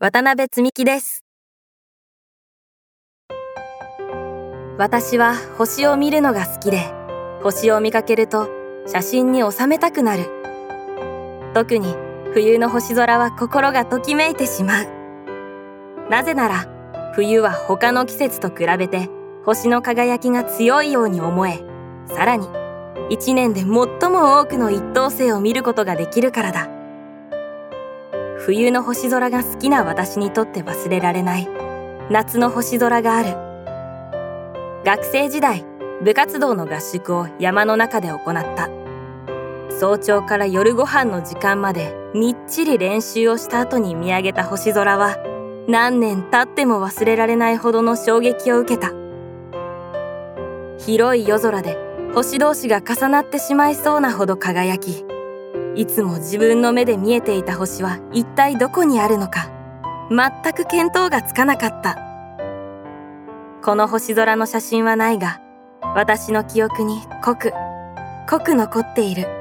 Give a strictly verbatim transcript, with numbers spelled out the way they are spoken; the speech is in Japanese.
渡辺積樹です。私は星を見るのが好きで、星を見かけると写真に収めたくなる。特に冬の星空は心がときめいてしまう。なぜなら、冬は他の季節と比べて星の輝きが強いように思え、さらに一年で最も多くの一等星を見ることができるからだ。冬の星空が好きな私にとって忘れられない夏の星空がある。学生時代、部活動の合宿を山の中で行った。早朝から夜ご飯の時間までみっちり練習をした後に見上げた星空は、何年経っても忘れられないほどの衝撃を受けた。広い夜空で星同士が重なってしまいそうなほど輝き、いつも自分の目で見えていた星は一体どこにあるのか、全く見当がつかなかった。この星空の写真はないが、私の記憶に濃く、濃く残っている。